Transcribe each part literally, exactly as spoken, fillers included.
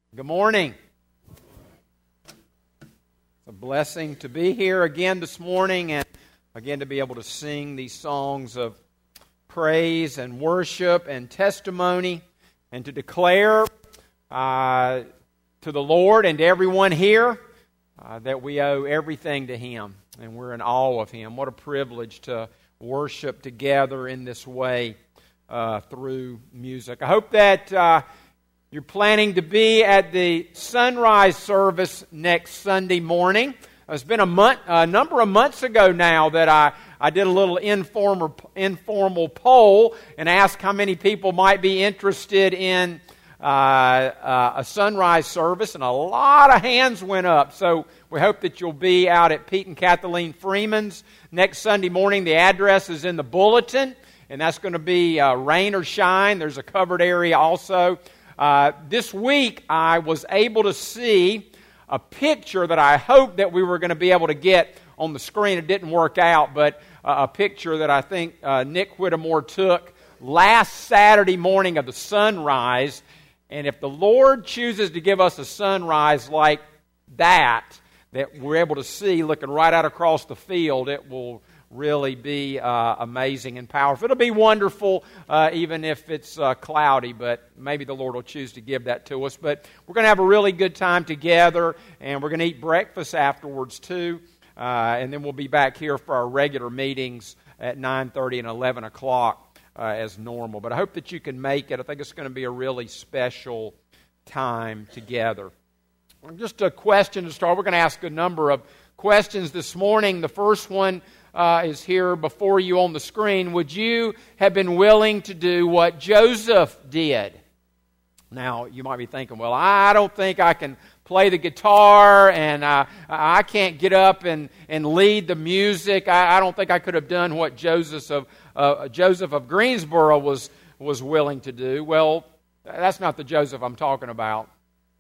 Good morning. It's a blessing to be here again this morning and again to be able to sing these songs of praise and worship and testimony and to declare uh, to the Lord and to everyone here uh, that we owe everything to Him and we're in awe of Him. What a privilege to worship together in this way uh, through music. I hope that Uh, You're planning to be at the sunrise service next Sunday morning. It's been a month, a number of months ago now that I, I did a little informal, informal poll and asked how many people might be interested in uh, uh, a sunrise service, and a lot of hands went up. So we hope that you'll be out at Pete and Kathleen Freeman's next Sunday morning. The address is in the bulletin, and that's going to be uh, rain or shine. There's a covered area also. Uh, this week, I was able to see a picture that I hoped that we were going to be able to get on the screen. It didn't work out, but uh, a picture that I think uh, Nick Whittemore took last Saturday morning of the sunrise. And if the Lord chooses to give us a sunrise like that, that we're able to see looking right out across the field, it will really be uh, amazing and powerful. It'll be wonderful uh, even if it's uh, cloudy, but maybe the Lord will choose to give that to us. But we're going to have a really good time together, and we're going to eat breakfast afterwards too, uh, and then we'll be back here for our regular meetings at nine thirty and eleven o'clock uh, as normal. But I hope that you can make it. I think it's going to be a really special time together. Just a question to start. We're going to ask a number of questions this morning. The first one Uh, is here before you on the screen. Would you have been willing to do what Joseph did? Now, you might be thinking, well, I don't think I can play the guitar, and uh, I can't get up and, and lead the music. I, I don't think I could have done what Joseph of, uh, Joseph of Greensboro was, was willing to do. Well, that's not the Joseph I'm talking about.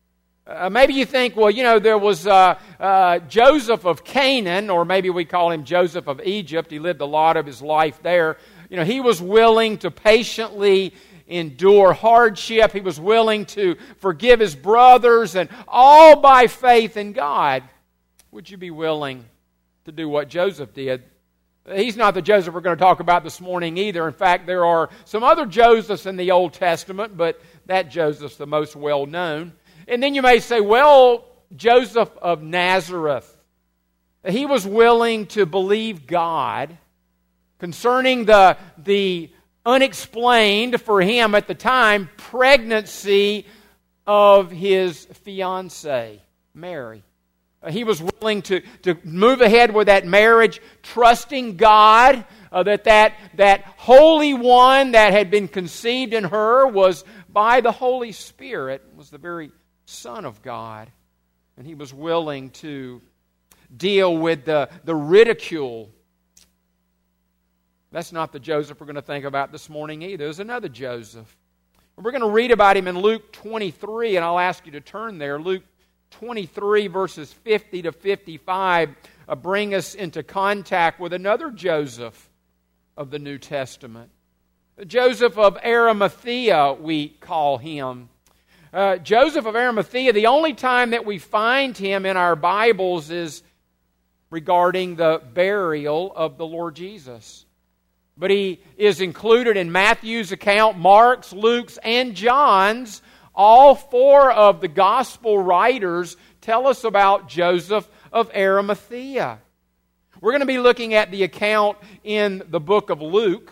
Uh, maybe you think, well, you know, there was uh, uh, Joseph of Canaan, or maybe we call him Joseph of Egypt. He lived a lot of his life there. You know, he was willing to patiently endure hardship. He was willing to forgive his brothers, and all by faith in God. Would you be willing to do what Joseph did? He's not the Joseph we're going to talk about this morning either. In fact, there are some other Josephs in the Old Testament, but that Joseph's the most well-known. And then you may say, well, Joseph of Nazareth, he was willing to believe God concerning the, the unexplained, for him at the time, pregnancy of his fiancée, Mary. He was willing to, to move ahead with that marriage, trusting God uh, that, that that Holy One that had been conceived in her was by the Holy Spirit, was the very Son of God, and he was willing to deal with the, the ridicule. That's not the Joseph we're going to think about this morning either. There's another Joseph. We're going to read about him in Luke twenty-three, and I'll ask you to turn there. Luke twenty-three, verses fifty to fifty-five, uh, bring us into contact with another Joseph of the New Testament. Joseph of Arimathea, we call him. Uh, Joseph of Arimathea, the only time that we find him in our Bibles is regarding the burial of the Lord Jesus. But he is included in Matthew's account, Mark's, Luke's, and John's. All four of the gospel writers tell us about Joseph of Arimathea. We're going to be looking at the account in the book of Luke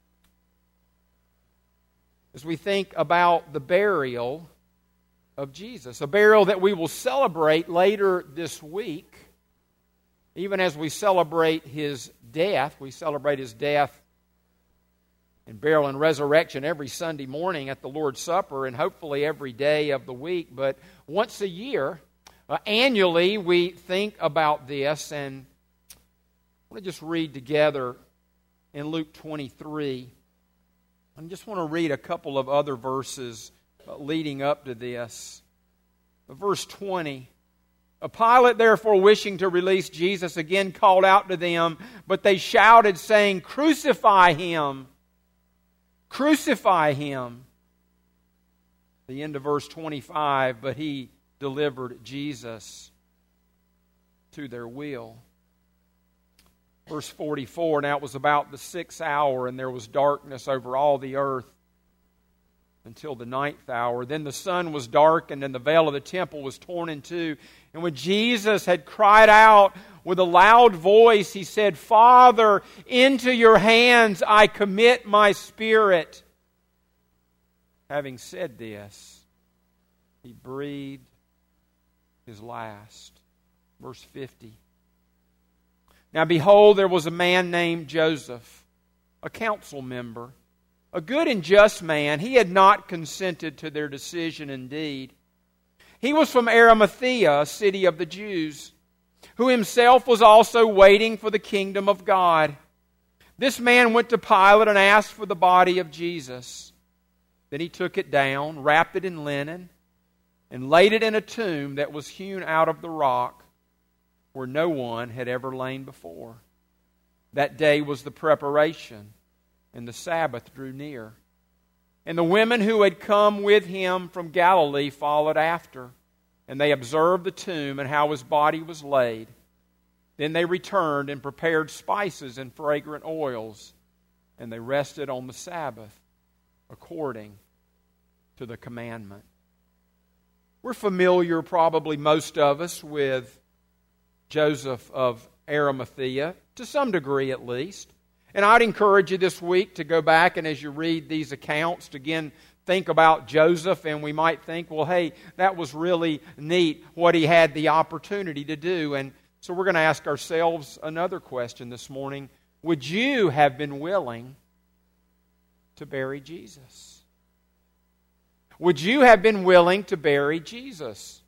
as we think about the burial of Jesus, a burial that we will celebrate later this week. Even as we celebrate His death, we celebrate His death and burial and resurrection every Sunday morning at the Lord's Supper, and hopefully every day of the week. But once a year, uh, annually, we think about this, and I want to just read together in Luke twenty-three. I just want to read a couple of other verses leading up to this. Verse twenty. Pilate, therefore, wishing to release Jesus, again called out to them, but they shouted, saying, "Crucify him! Crucify him!" The end of verse twenty-five, but he delivered Jesus to their will. Verse forty-four, now it was about the sixth hour, and there was darkness over all the earth until the ninth hour. Then the sun was darkened, and the veil of the temple was torn in two. And when Jesus had cried out with a loud voice, he said, Father, into your hands I commit my spirit. Having said this, he breathed his last. Verse fifty. Now behold, there was a man named Joseph, a council member, a good and just man. He had not consented to their decision indeed. He was from Arimathea, a city of the Jews, who himself was also waiting for the kingdom of God. This man went to Pilate and asked for the body of Jesus. Then he took it down, wrapped it in linen, and laid it in a tomb that was hewn out of the rock, where no one had ever lain before. That day was the preparation, and the Sabbath drew near. And the women who had come with him from Galilee followed after, and they observed the tomb and how his body was laid. Then they returned and prepared spices and fragrant oils, and they rested on the Sabbath according to the commandment. We're familiar, probably most of us, with Joseph of Arimathea, to some degree at least. And I'd encourage you this week to go back and as you read these accounts, to again think about Joseph, and we might think, well, hey, that was really neat what he had the opportunity to do. And so we're going to ask ourselves another question this morning. Would you have been willing to bury Jesus? Would you have been willing to bury Jesus?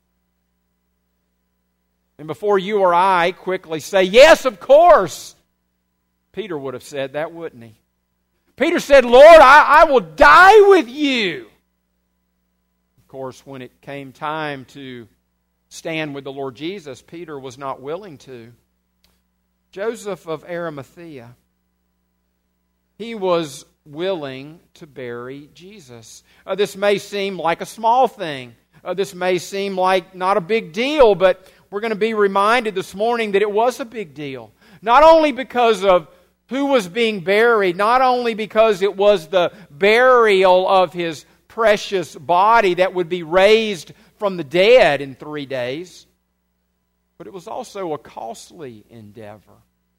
And before you or I quickly say, yes, of course, Peter would have said that, wouldn't he? Peter said, Lord, I, I will die with you. Of course, when it came time to stand with the Lord Jesus, Peter was not willing to. Joseph of Arimathea, he was willing to bury Jesus. Uh, this may seem like a small thing. Uh, this may seem like not a big deal, but we're going to be reminded this morning that it was a big deal. Not only because of who was being buried, not only because it was the burial of his precious body that would be raised from the dead in three days, but it was also a costly endeavor.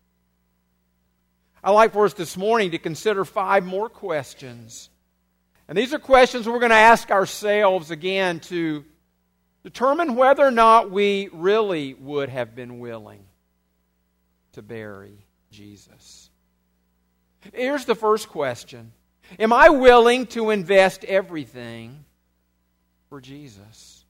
I'd like for us this morning to consider five more questions. And these are questions we're going to ask ourselves again to determine whether or not we really would have been willing to bury Jesus. Here's the first question. Am I willing to invest everything for Jesus?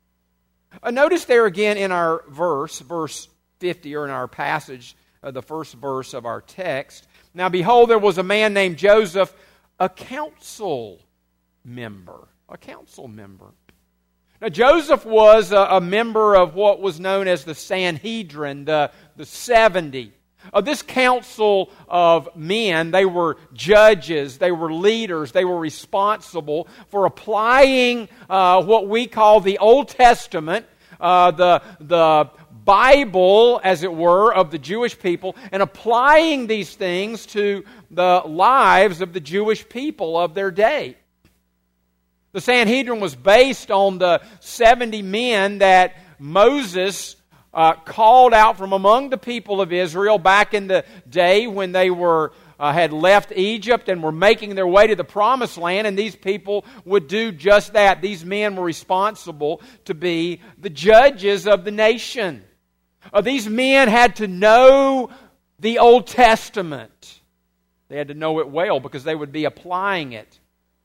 Uh, notice there again in our verse, verse fifty, or in our passage, uh, the first verse of our text. Now behold, there was a man named Joseph, a council member. A council member. Now Joseph was a, a member of what was known as the Sanhedrin, the, the seventy. Of this council of men, they were judges, they were leaders, they were responsible for applying uh, what we call the Old Testament, uh, the, the Bible, as it were, of the Jewish people, and applying these things to the lives of the Jewish people of their day. The Sanhedrin was based on the seventy men that Moses Uh, called out from among the people of Israel back in the day when they were uh, had left Egypt and were making their way to the Promised Land, and these people would do just that. These men were responsible to be the judges of the nation. Uh, these men had to know the Old Testament. They had to know it well because they would be applying it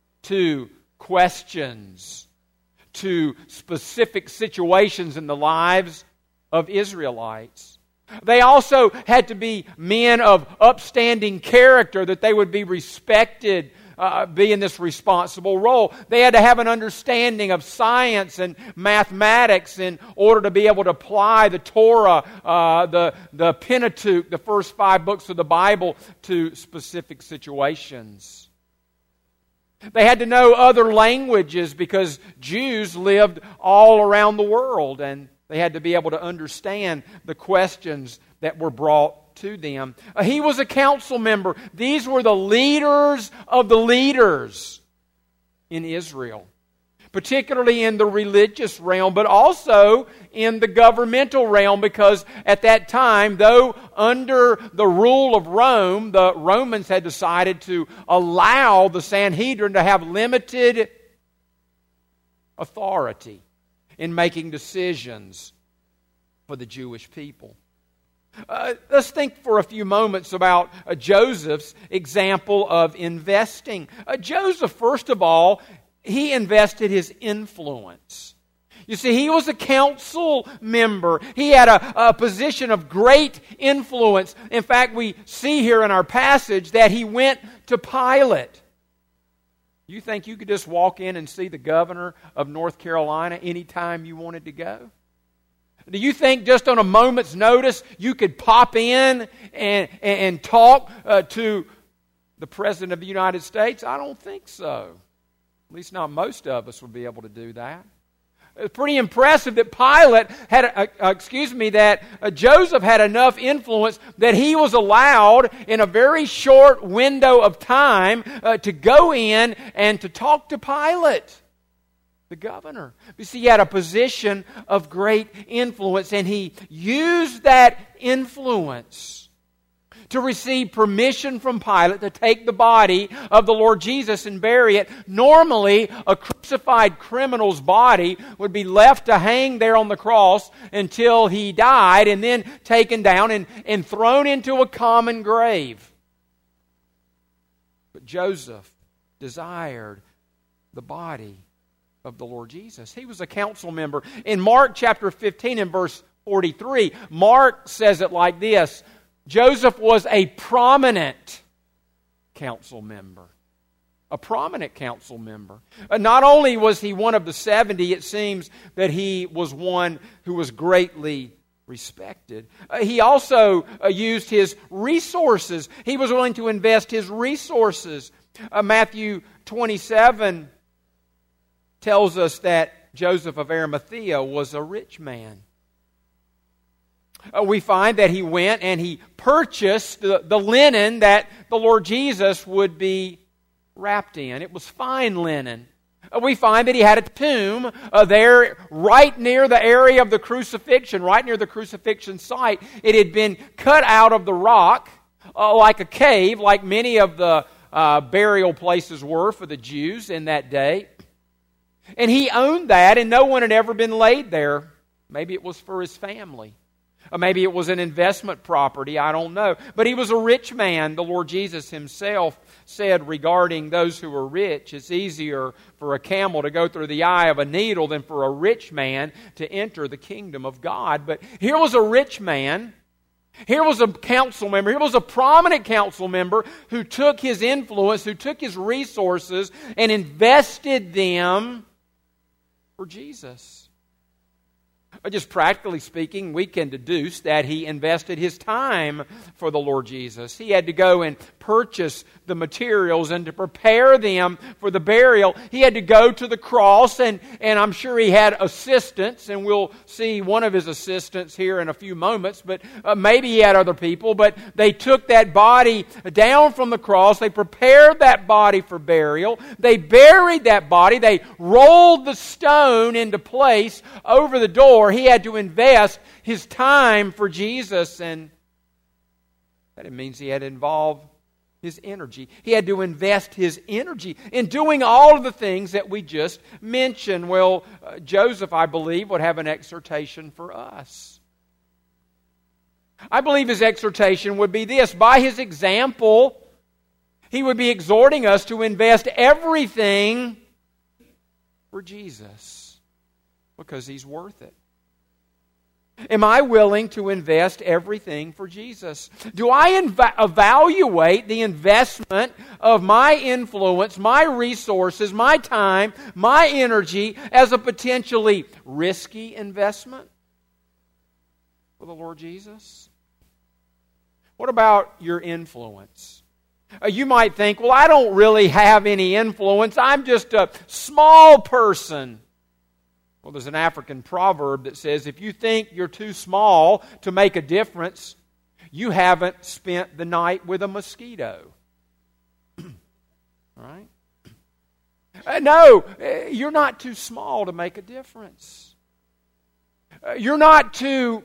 to questions, to specific situations in the lives of Israelites. They also had to be men of upstanding character, that they would be respected, uh, be in this responsible role. They had to have an understanding of science and mathematics in order to be able to apply the Torah, uh, the, the Pentateuch, the first five books of the Bible, to specific situations. They had to know other languages because Jews lived all around the world, and they had to be able to understand the questions that were brought to them. Uh, he was a council member. These were the leaders of the leaders in Israel, particularly in the religious realm, but also in the governmental realm, because at that time, though under the rule of Rome, the Romans had decided to allow the Sanhedrin to have limited authority in making decisions for the Jewish people. Uh, let's think for a few moments about uh, Joseph's example of investing. Uh, Joseph, first of all, he invested his influence. You see, he was a council member. He had a, a position of great influence. In fact, we see here in our passage that he went to Pilate. You think you could just walk in and see the governor of North Carolina anytime you wanted to go? Do you think just on a moment's notice you could pop in and, and, and talk uh, to the President of the United States? I don't think so. At least not most of us would be able to do that. It's pretty impressive that Pilate had, uh, uh, excuse me, that uh, Joseph had enough influence that he was allowed in a very short window of time uh, to go in and to talk to Pilate, the governor. You see, he had a position of great influence, and he used that influence to receive permission from Pilate to take the body of the Lord Jesus and bury it. Normally, a crucified criminal's body would be left to hang there on the cross until he died, and then taken down and, and thrown into a common grave. But Joseph desired the body of the Lord Jesus. He was a council member. In Mark chapter fifteen and verse forty-three, Mark says it like this: Joseph was a prominent council member. A prominent council member. Uh, not only was he one of the seventy, it seems that he was one who was greatly respected. Uh, he also uh, used his resources. He was willing to invest his resources. Uh, Matthew twenty-seven tells us that Joseph of Arimathea was a rich man. Uh, we find that he went and he purchased the, the linen that the Lord Jesus would be wrapped in. It was fine linen. Uh, we find that he had a tomb uh, there right near the area of the crucifixion, right near the crucifixion site. It had been cut out of the rock uh, like a cave, like many of the uh, burial places were for the Jews in that day. And he owned that, and no one had ever been laid there. Maybe it was for his family. Or maybe it was an investment property, I don't know. But he was a rich man. The Lord Jesus himself said regarding those who are rich, it's easier for a camel to go through the eye of a needle than for a rich man to enter the kingdom of God. But here was a rich man. Here was a council member. Here was a prominent council member who took his influence, who took his resources and invested them for Jesus. Just practically speaking, we can deduce that he invested his time for the Lord Jesus. He had to go and purchase the materials and to prepare them for the burial. He had to go to the cross, and, and I'm sure he had assistants, and we'll see one of his assistants here in a few moments, but uh, maybe he had other people, but they took that body down from the cross. They prepared that body for burial. They buried that body. They rolled the stone into place over the door. He had to invest his time for Jesus, and that means he had to involve his energy. He had to invest his energy in doing all of the things that we just mentioned. Well, uh, Joseph, I believe, would have an exhortation for us. I believe his exhortation would be this: by his example, he would be exhorting us to invest everything for Jesus because he's worth it. Am I willing to invest everything for Jesus? Do I inv- evaluate the investment of my influence, my resources, my time, my energy as a potentially risky investment for the Lord Jesus? What about your influence? Uh, you might think, well, I don't really have any influence. I'm just a small person. Well, there's an African proverb that says, if you think you're too small to make a difference, you haven't spent the night with a mosquito. All right? Uh, no, uh, you're not too small to make a difference. Uh, you're not too...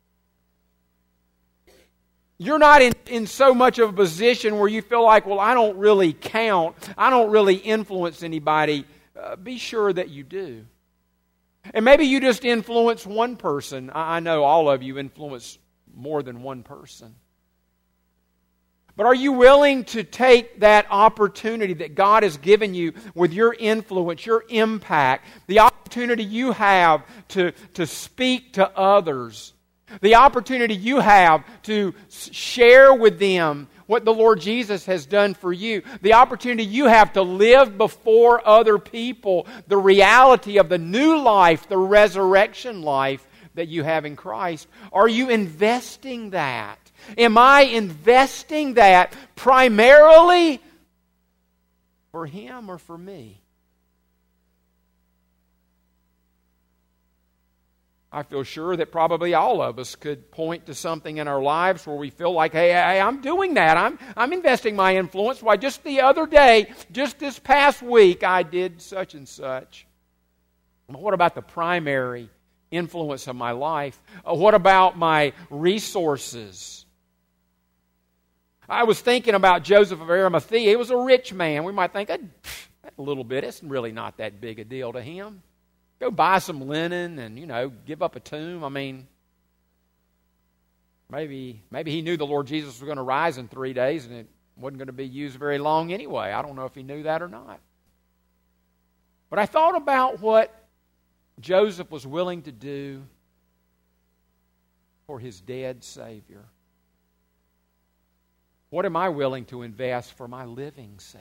You're not in, in so much of a position where you feel like, well, I don't really count. I don't really influence anybody. Uh, be sure that you do. And maybe you just influence one person. I, I know all of you influence more than one person. But are you willing to take that opportunity that God has given you with your influence, your impact, the opportunity you have to, to speak to others, the opportunity you have to share with them what the Lord Jesus has done for you, the opportunity you have to live before other people, the reality of the new life, the resurrection life that you have in Christ? Are you investing that? Am I investing that primarily for Him or for me? I feel sure that probably all of us could point to something in our lives where we feel like, hey, hey I'm doing that. I'm, I'm investing my influence. Why, just the other day, just this past week, I did such and such. What about the primary influence of my life? Uh, what about my resources? I was thinking about Joseph of Arimathea. He was a rich man. We might think, a little bit, it's really not that big a deal to him. Go buy some linen and, you know, give up a tomb. I mean, maybe maybe he knew the Lord Jesus was going to rise in three days and it wasn't going to be used very long anyway. I don't know if he knew that or not. But I thought about what Joseph was willing to do for his dead Savior. What am I willing to invest for my living Savior?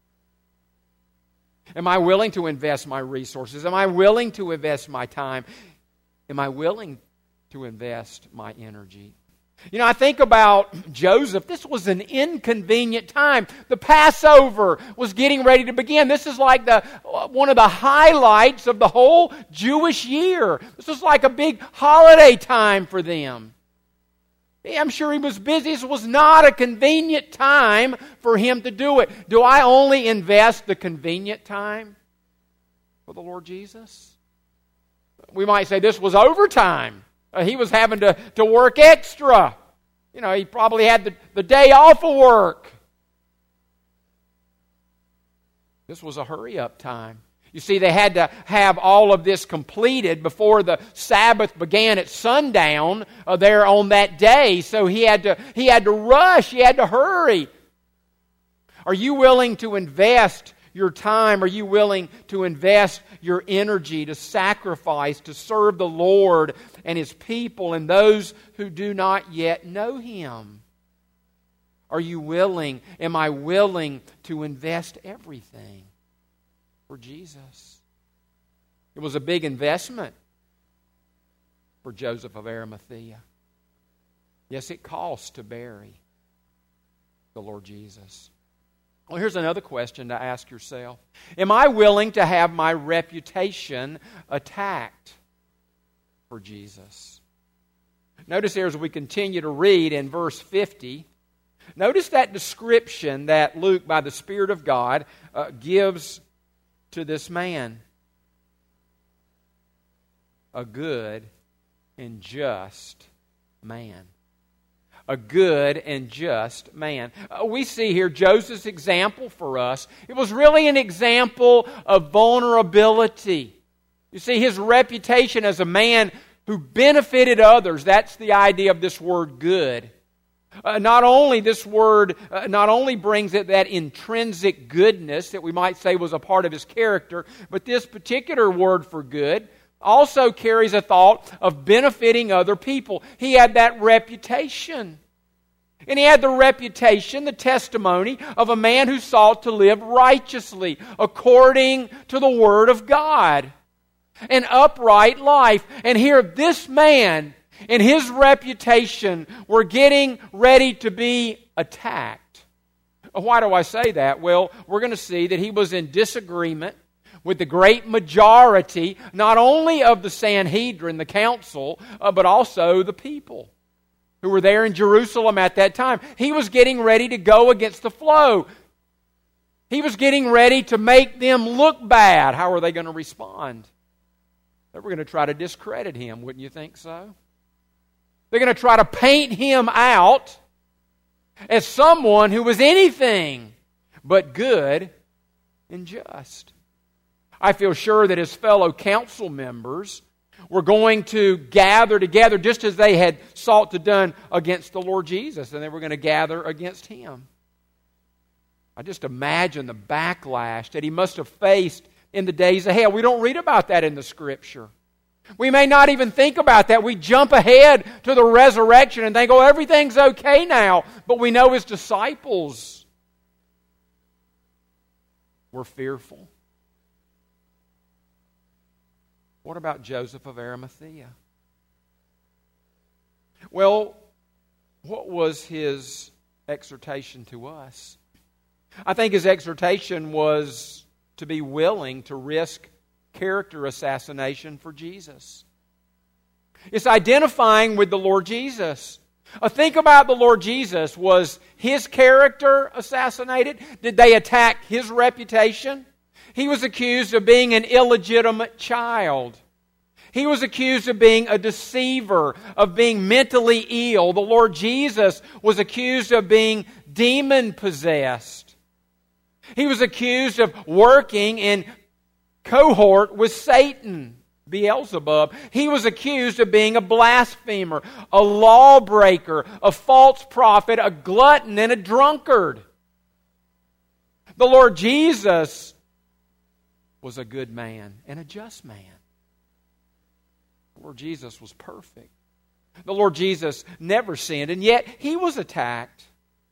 Am I willing to invest my resources? Am I willing to invest my time? Am I willing to invest my energy? You know, I think about Joseph. This was an inconvenient time. The Passover was getting ready to begin. This is like the one of the highlights of the whole Jewish year. This was like a big holiday time for them. I'm sure he was busy. This was not a convenient time for him to do it. Do I only invest the convenient time for the Lord Jesus? We might say this was overtime. Uh, he was having to, to work extra. You know, he probably had the, the day off of work. This was a hurry-up time. You see, they had to have all of this completed before the Sabbath began at sundown uh, there on that day. So he had to he had to rush. He had to hurry. Are you willing to invest your time? Are you willing to invest your energy, to sacrifice, to serve the Lord and His people and those who do not yet know Him? Are you willing? Am I willing to invest everything for Jesus? It was a big investment for Joseph of Arimathea. Yes, it costs to bury the Lord Jesus. Well, here's another question to ask yourself. Am I willing to have my reputation attacked for Jesus? Notice here as we continue to read in verse fifty, notice that description that Luke, by the Spirit of God, uh, gives to this man. A good and just man. A good and just man. Uh, we see here Joseph's example for us. It was really an example of vulnerability. You see, his reputation as a man who benefited others, that's the idea of this word good. Uh, not only this word, uh, not only brings it that intrinsic goodness that we might say was a part of his character, but this particular word for good also carries a thought of benefiting other people. He had that reputation. And he had the reputation, the testimony of a man who sought to live righteously according to the Word of God. An upright life. And here this man and his reputation were getting ready to be attacked. Why do I say that? Well, we're going to see that he was in disagreement with the great majority, not only of the Sanhedrin, the council, uh, but also the people who were there in Jerusalem at that time. He was getting ready to go against the flow. He was getting ready to make them look bad. How are they going to respond? They were going to try to discredit him, wouldn't you think so? They're going to try to paint him out as someone who was anything but good and just. I feel sure that his fellow council members were going to gather together just as they had sought to done against the Lord Jesus, and they were going to gather against him. I just imagine the backlash that he must have faced in the days ahead. We don't read about that in the Scripture. We may not even think about that. We jump ahead to the resurrection and think, oh, everything's okay now. But we know his disciples were fearful. What about Joseph of Arimathea? Well, what was his exhortation to us? I think his exhortation was to be willing to risk character assassination for Jesus. It's identifying with the Lord Jesus. Uh, think about the Lord Jesus. Was his character assassinated? Did they attack his reputation? He was accused of being an illegitimate child. He was accused of being a deceiver, of being mentally ill. The Lord Jesus was accused of being demon-possessed. He was accused of working in cohort with Satan, Beelzebub. He was accused of being a blasphemer, a lawbreaker, a false prophet, a glutton, and a drunkard. The Lord Jesus was a good man and a just man. The Lord Jesus was perfect. The Lord Jesus never sinned, and yet he was attacked.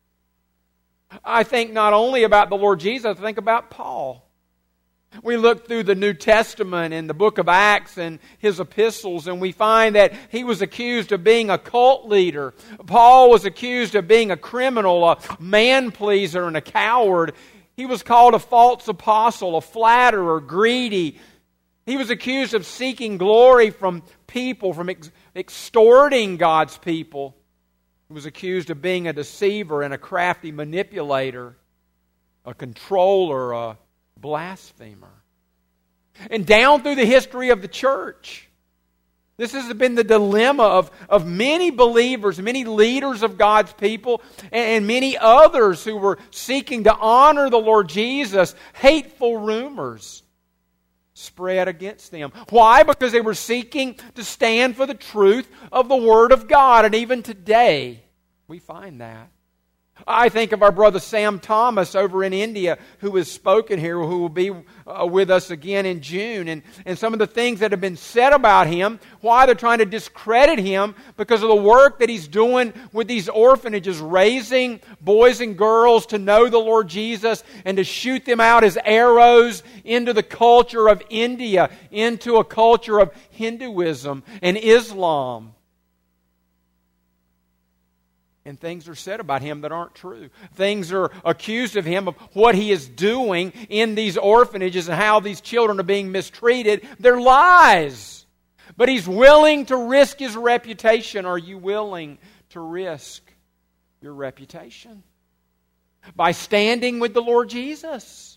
I think not only about the Lord Jesus, I think about Paul. We look through the New Testament in the book of Acts and his epistles, and we find that he was accused of being a cult leader. Paul was accused of being a criminal, a man-pleaser, and a coward. He was called a false apostle, a flatterer, greedy. He was accused of seeking glory from people, from ex- extorting God's people. He was accused of being a deceiver and a crafty manipulator, a controller, a blasphemer. And down through the history of the church, this has been the dilemma of, of many believers, many leaders of God's people, and, and many others who were seeking to honor the Lord Jesus. Hateful rumors spread against them. Why? Because they were seeking to stand for the truth of the Word of God. And even today, we find that. I think of our brother Sam Thomas over in India, who has spoken here, who will be uh, with us again in June. And, and some of the things that have been said about him, why they're trying to discredit him because of the work that he's doing with these orphanages, raising boys and girls to know the Lord Jesus and to shoot them out as arrows into the culture of India, into a culture of Hinduism and Islam. And things are said about him that aren't true. Things are accused of him of what he is doing in these orphanages and how these children are being mistreated. They're lies. But he's willing to risk his reputation. Are you willing to risk your reputation? By standing with the Lord Jesus.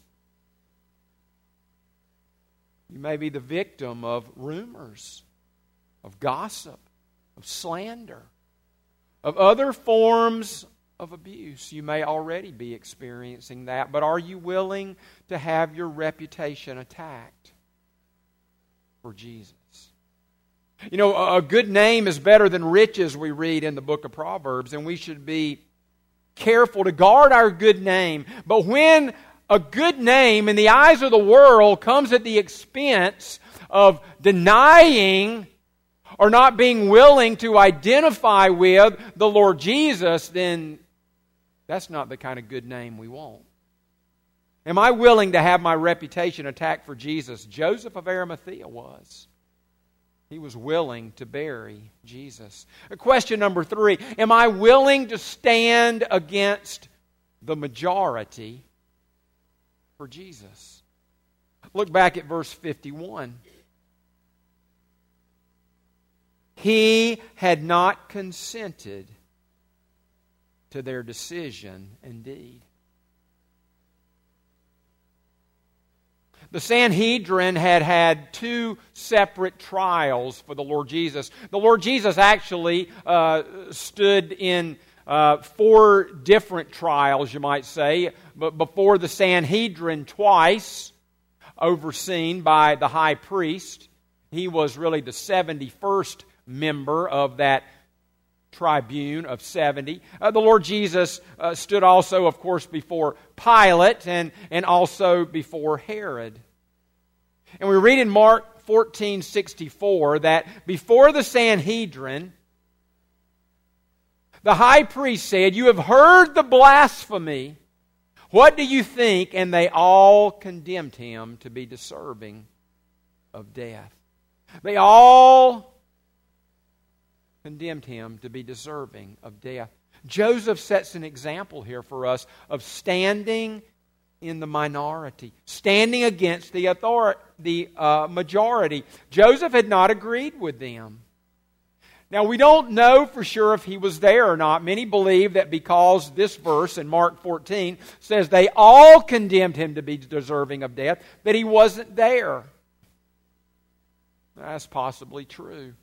You may be the victim of rumors, of gossip, of slander, of other forms of abuse. You may already be experiencing that, but are you willing to have your reputation attacked for Jesus? You know, a good name is better than riches, we read in the book of Proverbs, and we should be careful to guard our good name. But when a good name in the eyes of the world comes at the expense of denying or not being willing to identify with the Lord Jesus, then that's not the kind of good name we want. Am I willing to have my reputation attacked for Jesus? Joseph of Arimathea was. He was willing to bury Jesus. Question number three, am I willing to stand against the majority for Jesus. Look back at verse fifty-one. He had not consented to their decision indeed. The Sanhedrin had had two separate trials for the Lord Jesus. The Lord Jesus actually uh, stood in uh, four different trials, you might say, but before the Sanhedrin twice, overseen by the high priest. He was really the seventy-first member of that tribune of seventy. Uh, the Lord Jesus uh, stood also, of course, before Pilate and, and also before Herod. And we read in Mark fourteen sixty-four that before the Sanhedrin, the high priest said, "You have heard the blasphemy. What do you think?" And they all condemned him to be deserving of death. They all condemned him to be deserving of death. Joseph sets an example here for us of standing in the minority, standing against the authority, the uh, majority. Joseph had not agreed with them. Now, we don't know for sure if he was there or not. Many believe that because this verse in Mark fourteen says they all condemned him to be deserving of death, that he wasn't there. That's possibly true.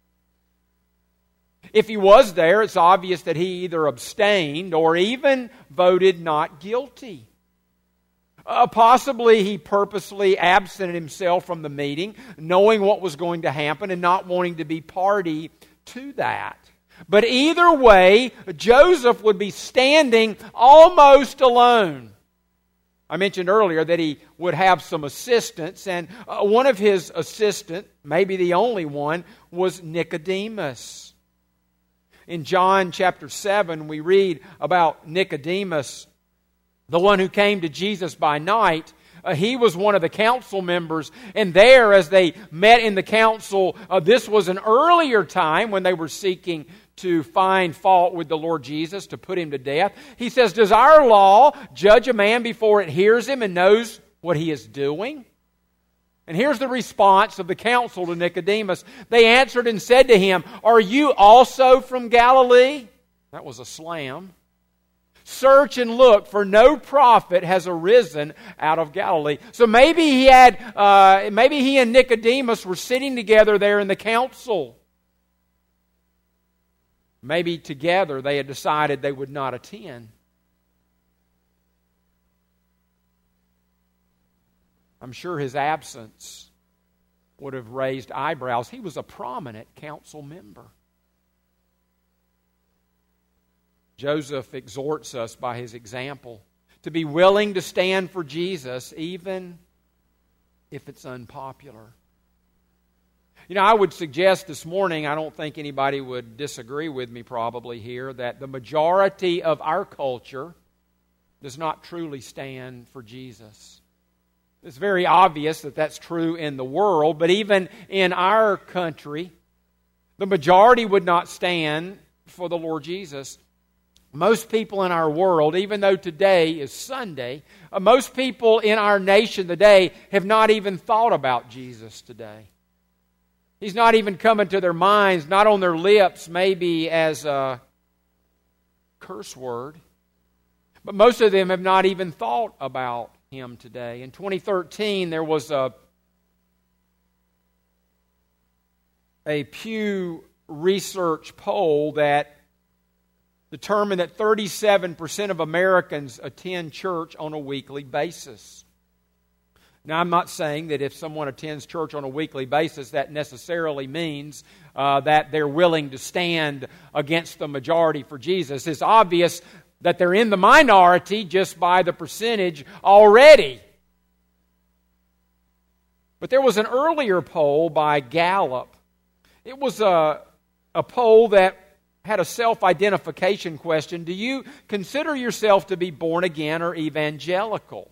If he was there, it's obvious that he either abstained or even voted not guilty. Uh, possibly he purposely absented himself from the meeting, knowing what was going to happen and not wanting to be party to that. But either way, Joseph would be standing almost alone. I mentioned earlier that he would have some assistants, and uh, one of his assistants, maybe the only one, was Nicodemus. In John chapter seven, we read about Nicodemus, the one who came to Jesus by night. Uh, he was one of the council members, and there, as they met in the council, uh, this was an earlier time when they were seeking to find fault with the Lord Jesus, to put him to death. He says, "Does our law judge a man before it hears him and knows what he is doing?" And here's the response of the council to Nicodemus. They answered and said to him, "Are you also from Galilee?" That was a slam. "Search and look, for no prophet has arisen out of Galilee." So maybe he had, uh, maybe he and Nicodemus were sitting together there in the council. Maybe together they had decided they would not attend. I'm sure his absence would have raised eyebrows. He was a prominent council member. Joseph exhorts us by his example to be willing to stand for Jesus even if it's unpopular. You know, I would suggest this morning, I don't think anybody would disagree with me probably here, that the majority of our culture does not truly stand for Jesus. It's very obvious that that's true in the world, but even in our country, the majority would not stand for the Lord Jesus. Most people in our world, even though today is Sunday, uh, most people in our nation today have not even thought about Jesus today. He's not even coming to their minds, not on their lips, maybe as a curse word. But most of them have not even thought about Him today. In twenty thirteen, there was a, a Pew Research poll that determined that thirty-seven percent of Americans attend church on a weekly basis. Now, I'm not saying that if someone attends church on a weekly basis, that necessarily means uh, that they're willing to stand against the majority for Jesus. It's obvious that they're in the minority just by the percentage already. But there was an earlier poll by Gallup. It was a, a poll that had a self-identification question. Do you consider yourself to be born again or evangelical?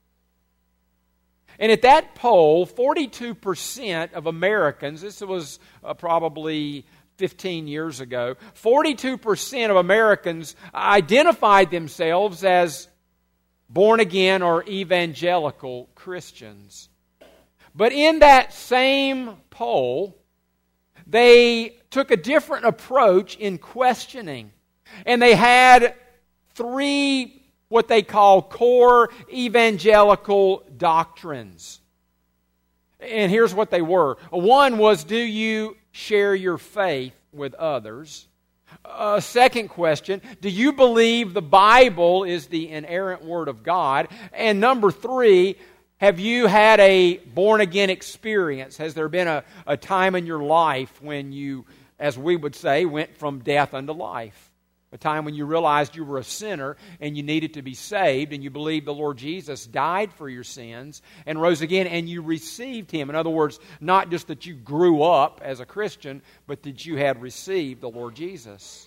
And at that poll, forty-two percent of Americans, this was uh, probably fifteen years ago, forty-two percent of Americans identified themselves as born-again or evangelical Christians. But in that same poll, they took a different approach in questioning. And they had three, what they call core evangelical doctrines. And here's what they were. One was, do you share your faith with others? A second question, do you believe the Bible is the inerrant Word of God? And number three, have you had a born-again experience? Has there been a, a time in your life when you, as we would say, went from death unto life? A time when you realized you were a sinner and you needed to be saved, and you believed the Lord Jesus died for your sins and rose again, and you received Him. In other words, not just that you grew up as a Christian, but that you had received the Lord Jesus.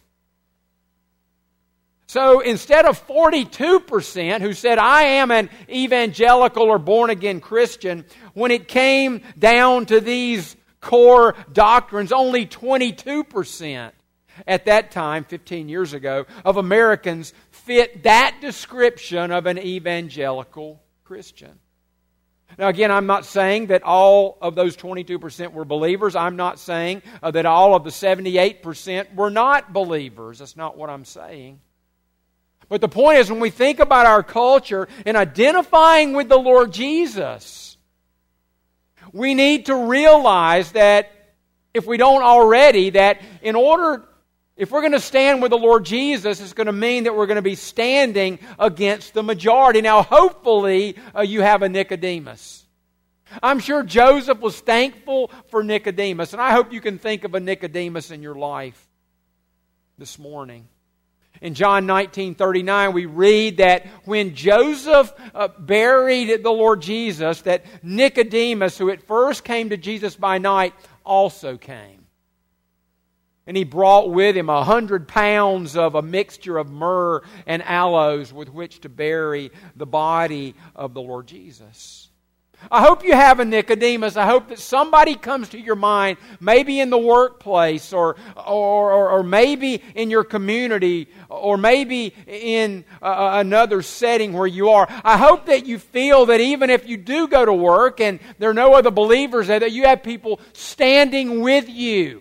So instead of forty-two percent who said, I am an evangelical or born-again Christian, when it came down to these core doctrines, only twenty-two percent at that time, fifteen years ago, of Americans fit that description of an evangelical Christian. Now again, I'm not saying that all of those twenty-two percent were believers. I'm not saying uh, that all of the seventy-eight percent were not believers. That's not what I'm saying. But the point is, when we think about our culture and identifying with the Lord Jesus, we need to realize that, if we don't already, that in order, if we're going to stand with the Lord Jesus, it's going to mean that we're going to be standing against the majority. Now, hopefully, uh, you have a Nicodemus. I'm sure Joseph was thankful for Nicodemus, and I hope you can think of a Nicodemus in your life this morning. In John nineteen thirty-nine, we read that when Joseph uh, buried the Lord Jesus, that Nicodemus, who at first came to Jesus by night, also came. And he brought with him a hundred pounds of a mixture of myrrh and aloes with which to bury the body of the Lord Jesus. I hope you have a Nicodemus. I hope that somebody comes to your mind, maybe in the workplace, or or, or, or maybe in your community, or maybe in uh, another setting where you are. I hope that you feel that even if you do go to work and there are no other believers there, that you have people standing with you.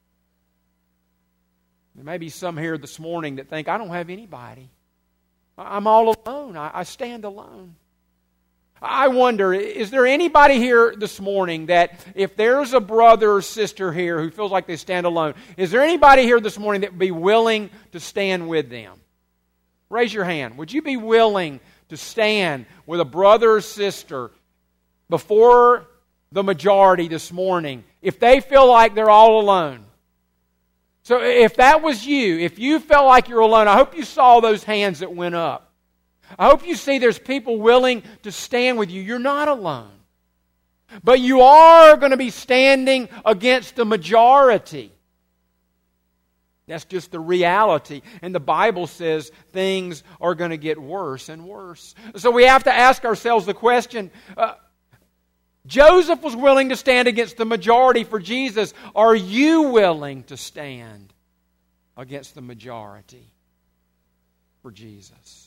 There may be some here this morning that think, I don't have anybody. I'm all alone. I, I stand alone. I wonder, is there anybody here this morning that if there's a brother or sister here who feels like they stand alone, is there anybody here this morning that would be willing to stand with them? Raise your hand. Would you be willing to stand with a brother or sister before the majority this morning if they feel like they're all alone? So if that was you, if you felt like you're alone, I hope you saw those hands that went up. I hope you see there's people willing to stand with you. You're not alone. But you are going to be standing against the majority. That's just the reality. And the Bible says things are going to get worse and worse. So we have to ask ourselves the question, uh, Joseph was willing to stand against the majority for Jesus. Are you willing to stand against the majority for Jesus?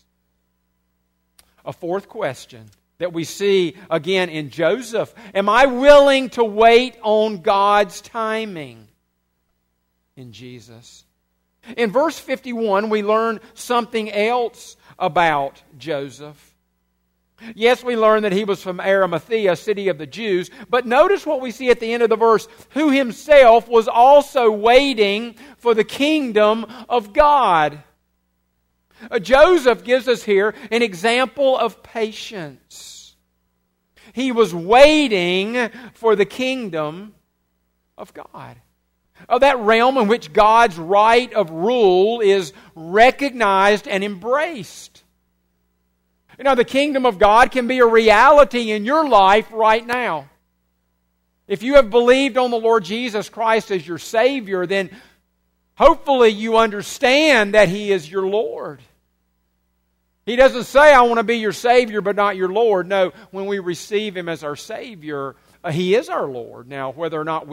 A fourth question that we see again in Joseph. Am I willing to wait on God's timing in Jesus? In verse fifty-one, we learn something else about Joseph. Yes, we learn that he was from Arimathea, city of the Jews. But notice what we see at the end of the verse. Who himself was also waiting for the kingdom of God. Uh, Joseph gives us here an example of patience. He was waiting for the kingdom of God. Of that realm in which God's right of rule is recognized and embraced. You know, the kingdom of God can be a reality in your life right now. If you have believed on the Lord Jesus Christ as your Savior, then hopefully you understand that He is your Lord. He doesn't say, I want to be your Savior but not your Lord. No, when we receive Him as our Savior, uh, He is our Lord. Now, whether or not we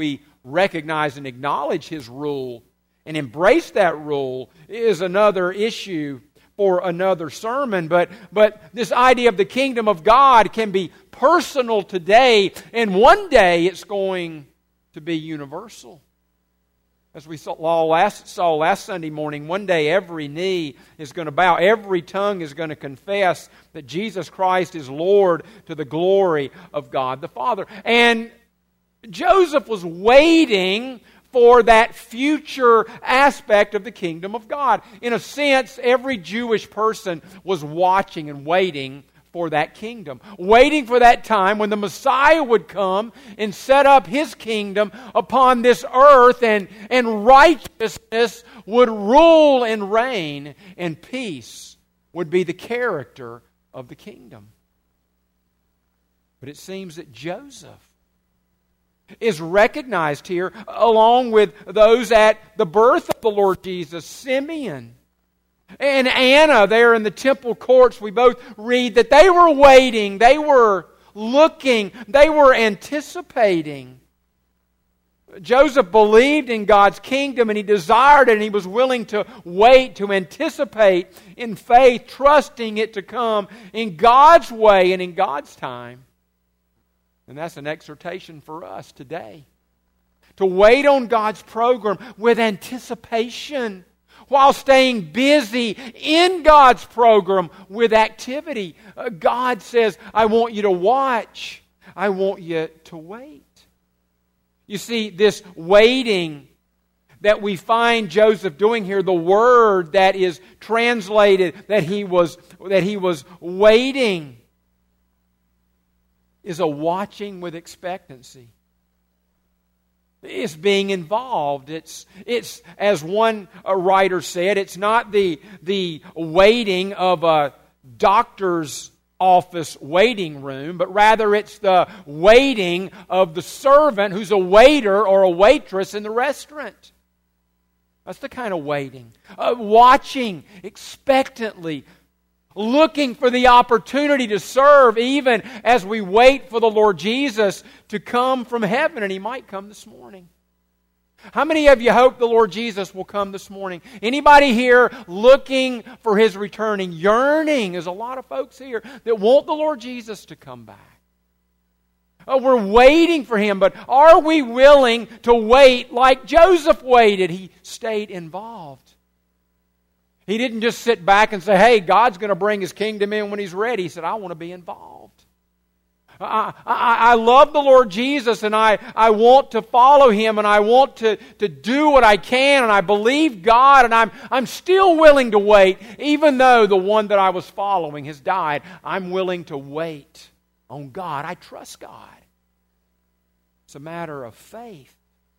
recognize and acknowledge His rule and embrace that rule is another issue for another sermon. But, but this idea of the kingdom of God can be personal today, and one day it's going to be universal. As we saw last, saw last Sunday morning, one day every knee is going to bow, every tongue is going to confess that Jesus Christ is Lord to the glory of God the Father. And Joseph was waiting for that future aspect of the kingdom of God. In a sense, every Jewish person was watching and waiting for that kingdom, waiting for that time when the Messiah would come and set up His kingdom upon this earth, and, and righteousness would rule and reign, and peace would be the character of the kingdom. But it seems that Joseph is recognized here along with those at the birth of the Lord Jesus, Simeon and Anna there in the temple courts. We both read that they were waiting, they were looking, they were anticipating. Joseph believed in God's kingdom, and he desired it, and he was willing to wait, to anticipate in faith, trusting it to come in God's way and in God's time. And that's an exhortation for us today, to wait on God's program with anticipation, while staying busy in God's program with activity. Uh, God says, I want you to watch. I want you to wait. You see, this waiting that we find Joseph doing here, the word that is translated that he was, that he was waiting, is a watching with expectancy. It's being involved. It's, it's as one writer said, it's not the, the waiting of a doctor's office waiting room, but rather it's the waiting of the servant who's a waiter or a waitress in the restaurant. That's the kind of waiting. Uh, watching expectantly, looking for the opportunity to serve, even as we wait for the Lord Jesus to come from heaven, and He might come this morning. How many of you hope the Lord Jesus will come this morning? Anybody here looking for His returning, yearning? There's a lot of folks here that want the Lord Jesus to come back. Oh, we're waiting for Him, but are we willing to wait like Joseph waited? He stayed involved. He didn't just sit back and say, hey, God's going to bring His kingdom in when He's ready. He said, I want to be involved. I, I, I love the Lord Jesus, and I, I want to follow Him, and I want to, to do what I can, and I believe God, and I'm, I'm still willing to wait. Even though the one that I was following has died, I'm willing to wait on God. I trust God. It's a matter of faith.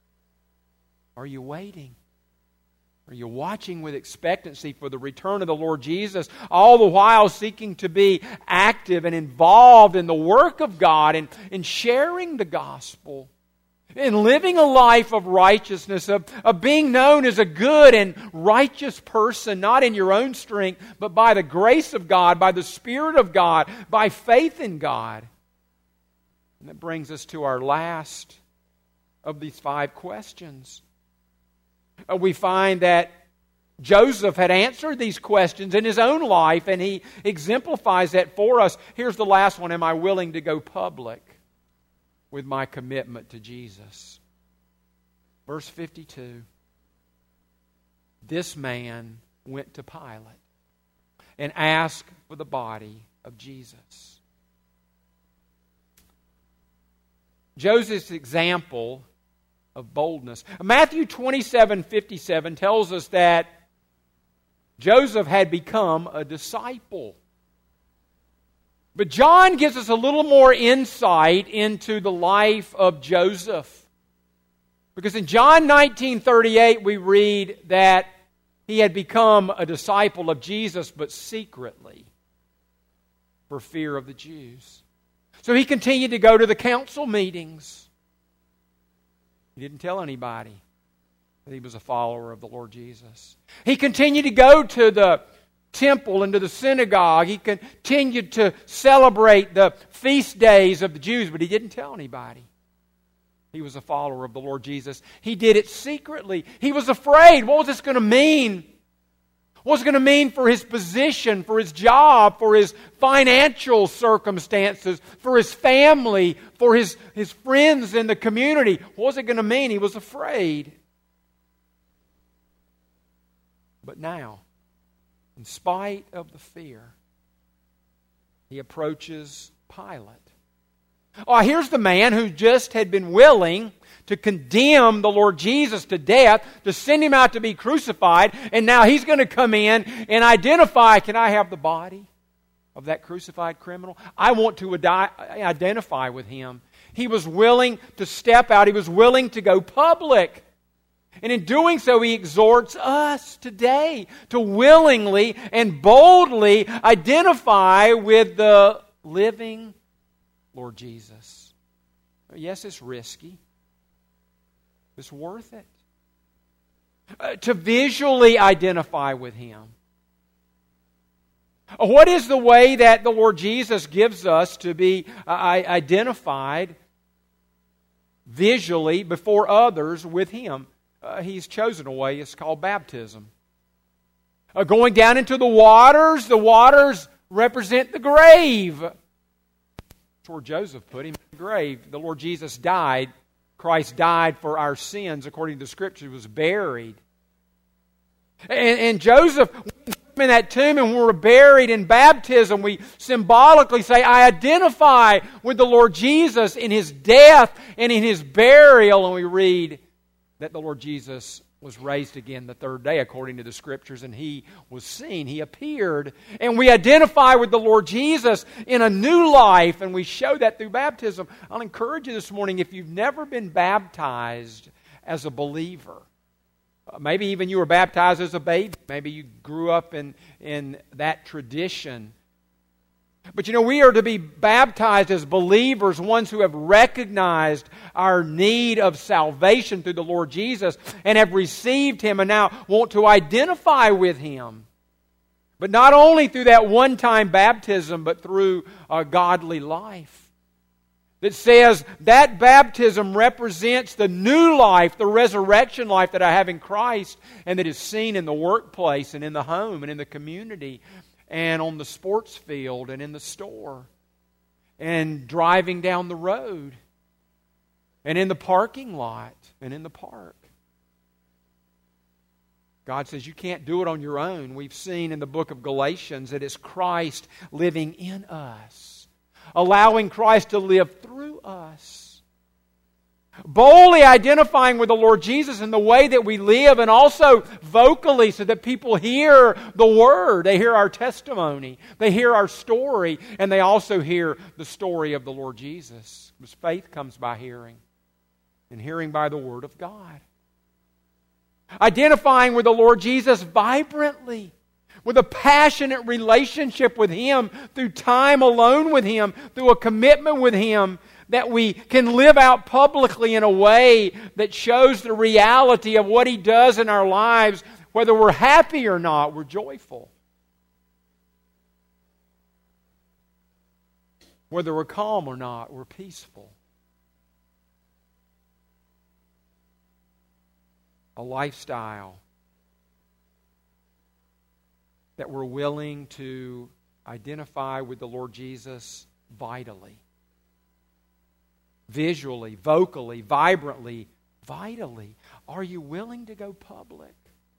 Are you waiting? Are you watching with expectancy for the return of the Lord Jesus, all the while seeking to be active and involved in the work of God and in sharing the gospel, in living a life of righteousness, of, of being known as a good and righteous person, not in your own strength, but by the grace of God, by the Spirit of God, by faith in God? And that brings us to our last of these five questions. We find that Joseph had answered these questions in his own life, and he exemplifies that for us. Here's the last one. Am I willing to go public with my commitment to Jesus? Verse fifty-two. This man went to Pilate and asked for the body of Jesus. Joseph's example of boldness. Matthew twenty-seven fifty-seven tells us that Joseph had become a disciple. But John gives us a little more insight into the life of Joseph. Because in John nineteen thirty-eight we read that he had become a disciple of Jesus, but secretly, for fear of the Jews. So he continued to go to the council meetings. He didn't tell anybody that he was a follower of the Lord Jesus. He continued to go to the temple and to the synagogue. He continued to celebrate the feast days of the Jews, but he didn't tell anybody. he was a follower of the Lord Jesus. He did it secretly. He was afraid. What was this going to mean? What was it going to mean for his position, for his job, for his financial circumstances, for his family, for his, his friends in the community? What was it going to mean? He was afraid. But now, in spite of the fear, he approaches Pilate. Oh, here's the man who just had been willing to condemn the Lord Jesus to death, to send him out to be crucified, and now he's going to come in and identify, can I have the body of that crucified criminal? I want to identify with him. He was willing to step out. He was willing to go public. And in doing so, he exhorts us today to willingly and boldly identify with the living Lord Jesus. Yes, it's risky. It's worth it. Uh, to visually identify with Him. What is the way that the Lord Jesus gives us to be uh, identified visually before others with Him? Uh, he's chosen a way. It's called baptism. Uh, going down into the waters, the waters represent the grave. That's where Joseph put him, in the grave. The Lord Jesus died. Christ died for our sins, according to the Scripture. He was buried. And, and Joseph went in that tomb, and we were buried in baptism. We symbolically say, I identify with the Lord Jesus in His death and in His burial. And we read that the Lord Jesus was raised again the third day, according to the Scriptures, and He was seen. He appeared. And we identify with the Lord Jesus in a new life, and we show that through baptism. I'll encourage you this morning, if you've never been baptized as a believer, uh, maybe even you were baptized as a baby, maybe you grew up in, in that tradition. But you know, we are to be baptized as believers, ones who have recognized our need of salvation through the Lord Jesus and have received Him and now want to identify with Him. But not only through that one-time baptism, but through a godly life. That says that baptism represents the new life, the resurrection life that I have in Christ, and that is seen in the workplace and in the home and in the community, and on the sports field and in the store, and driving down the road, and in the parking lot, and in the park. God says you can't do it on your own. We've seen in the book of Galatians that it's Christ living in us, allowing Christ to live through us. Boldly identifying with the Lord Jesus in the way that we live, and also vocally so that people hear the Word. They hear our testimony. They hear our story. And they also hear the story of the Lord Jesus. Because faith comes by hearing, and hearing by the Word of God. Identifying with the Lord Jesus vibrantly, with a passionate relationship with Him, through time alone with Him, through a commitment with Him, that we can live out publicly in a way that shows the reality of what He does in our lives. Whether we're happy or not, we're joyful. Whether we're calm or not, we're peaceful. A lifestyle that we're willing to identify with the Lord Jesus vitally. Visually, vocally, vibrantly, vitally. Are you willing to go public?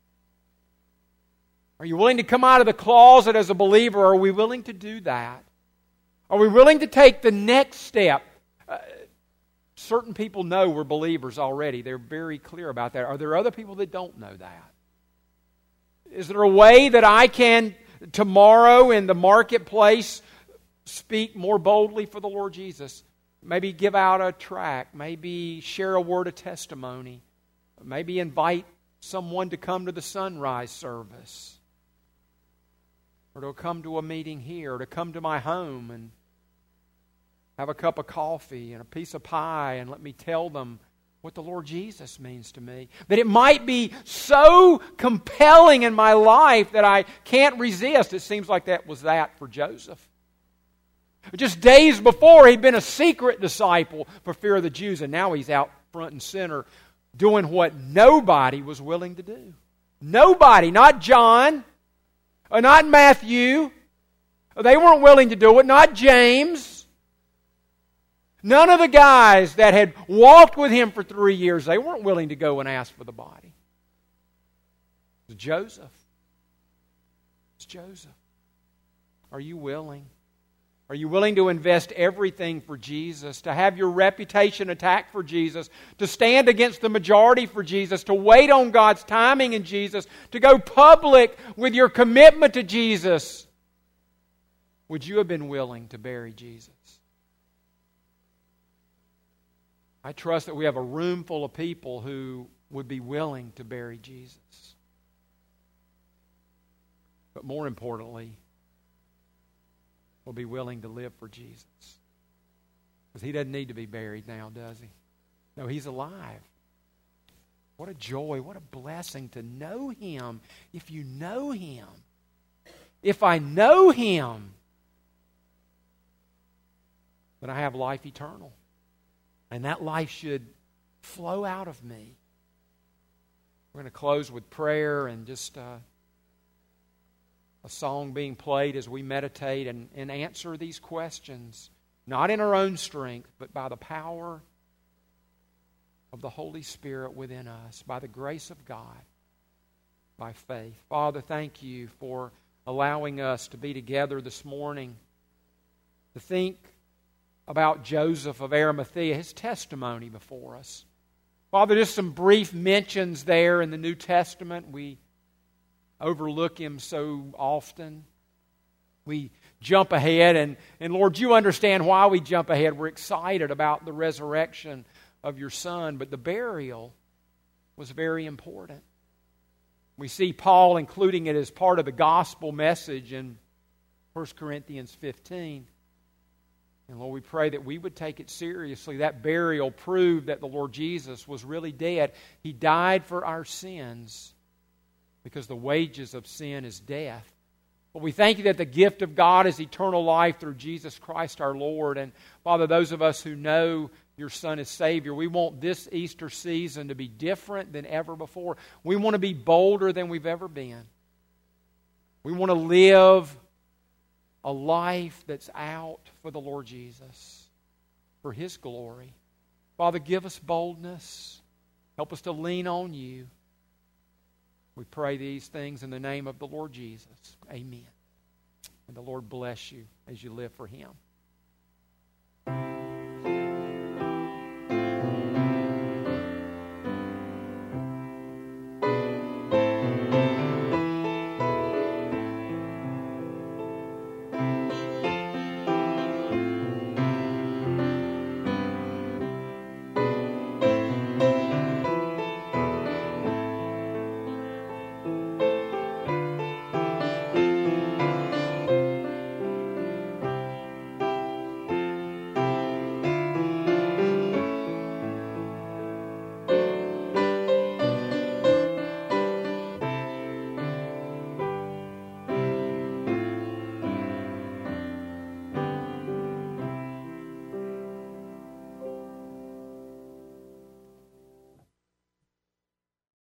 Are you willing to come out of the closet as a believer? Are we willing to do that? Are we willing to take the next step? Uh, certain people know we're believers already. They're very clear about that. Are there other people that don't know that? Is there a way that I can, tomorrow in the marketplace, speak more boldly for the Lord Jesus? Maybe give out a tract. Maybe share a word of testimony. Maybe invite someone to come to the sunrise service. Or to come to a meeting here. Or to come to my home and have a cup of coffee and a piece of pie and let me tell them what the Lord Jesus means to me. That it might be so compelling in my life that I can't resist. It seems like that was that for Joseph. Just days before, he'd been a secret disciple for fear of the Jews, and now he's out front and center, doing what nobody was willing to do. Nobody, not John, or not Matthew. They weren't willing to do it, not James. None of the guys that had walked with him for three years, they weren't willing to go and ask for the body. It was Joseph. It's Joseph. Are you willing? Are you willing to invest everything for Jesus, to have your reputation attacked for Jesus, to stand against the majority for Jesus, to wait on God's timing in Jesus, to go public with your commitment to Jesus? Would you have been willing to bury Jesus? I trust that we have a room full of people who would be willing to bury Jesus. But more importantly, will be willing to live for Jesus. Because He doesn't need to be buried now, does He? No, He's alive. What a joy, what a blessing to know Him. If you know Him, if I know Him, then I have life eternal. And that life should flow out of me. We're going to close with prayer and just uh, a song being played as we meditate and, and answer these questions, not in our own strength, but by the power of the Holy Spirit within us, by the grace of God, by faith. Father, thank You for allowing us to be together this morning, to think about Joseph of Arimathea, his testimony before us. Father, just some brief mentions there in the New Testament. We overlook him so often. We jump ahead, and, and Lord, You understand why we jump ahead. We're excited about the resurrection of Your Son, but the burial was very important. We see Paul including it as part of the gospel message in First Corinthians fifteen. And Lord, we pray that we would take it seriously. That burial proved that the Lord Jesus was really dead. He died for our sins because the wages of sin is death. But we thank You that the gift of God is eternal life through Jesus Christ our Lord. And Father, those of us who know Your Son as Savior, we want this Easter season to be different than ever before. We want to be bolder than we've ever been. We want to live a life that's out for the Lord Jesus, for His glory. Father, give us boldness. Help us to lean on You. We pray these things in the name of the Lord Jesus. Amen. And the Lord bless you as you live for Him.